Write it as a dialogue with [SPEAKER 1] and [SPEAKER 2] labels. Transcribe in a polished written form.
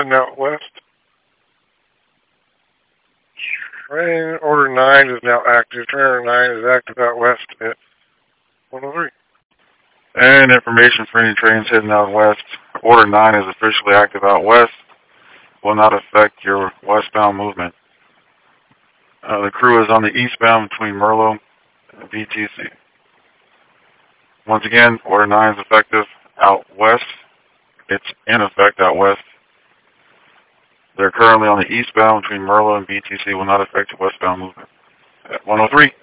[SPEAKER 1] heading out west. Train order 9 is now active. Train order 9 is active out west at 103.
[SPEAKER 2] And information for any trains heading out west. Order 9 is officially active out west. Will not affect your westbound movement. The crew is on the eastbound between Merlo and BTC. Once again, Order 9 is effective out west. It's in effect out west. They're currently on the eastbound between Merlo and BTC. Will not affect your westbound movement. At 103.